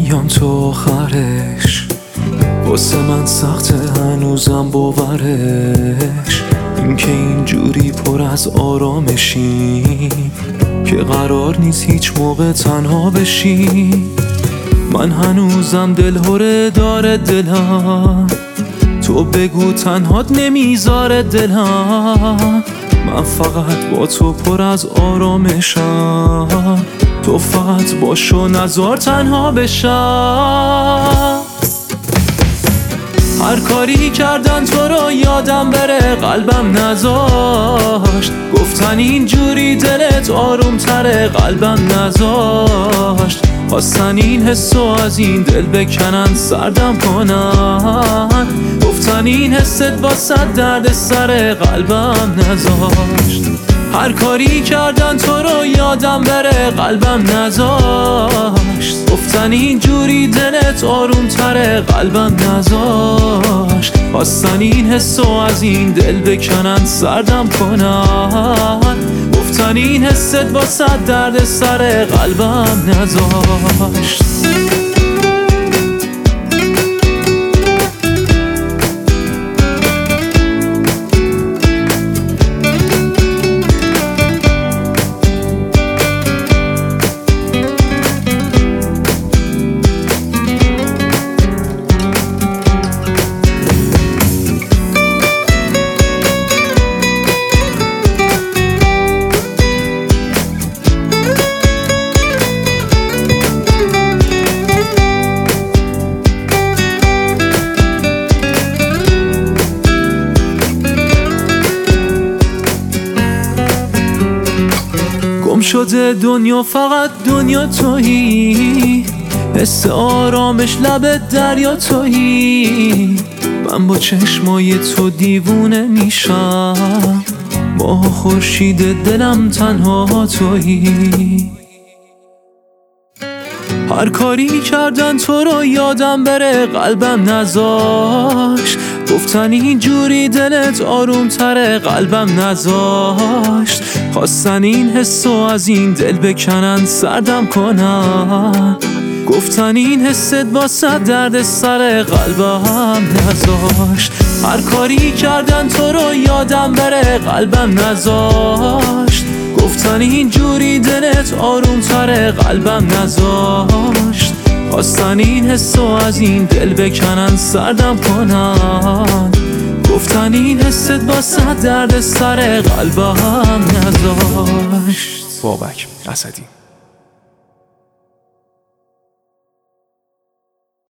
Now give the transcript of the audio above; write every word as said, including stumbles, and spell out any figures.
میان تو آخرش، واسه من سخته هنوزم باورش، این که اینجوری پر از آرامشی که قرار نیست هیچ موقع تنها بشی. من هنوزم دلهوره داره دلم، تو بگو تنهات نمیذاره دلم. من فقط با تو پر از آرامشم، تو فقط باشو نذار تنها بشم. هر کاری کردن تو رو یادم بره قلبم نذاشت، گفتن اینجوری دلت آروم تره قلبم نذاشت. خواستن این حسو از این دل بکنن سردم کنن، گفتن این حست واسه درد سر قلبم نذاشت. هر کاری کردن تو رو یادم بره قلبم نذاشت، گفتن اینجوری دلت آروم تره قلبم نذاشت. خواستن این حسو از این دل بکنن سردم کنن، گفتن این حست واسه درد سر قلبم نذاشت. گم شده دنیا فقط دنیا تویی، حس آرامش لب دریا تویی. من با چشمای تو دیوونه میشم، با خورشید دلم تنها تویی. هر کاری کردن تو رو یادم بره قلبم نذاشت، گفتن اینجوری دلت آروم تره قلبم نذاشت. خواستن این حسو از این دل بکنن سردم کنن، گفتن این حست واسه درد سر قلبم نذاشت. هر کاری کردن تو رو یادم بره قلبم نذاشت، گفتن اینجوری دلت آروم تره قلبم نذاشت. خواستن این حسو از این دل بکنن سردم کنن، گفتن این حست واسه درد سر قلبم نذاشت. بابک اسدی.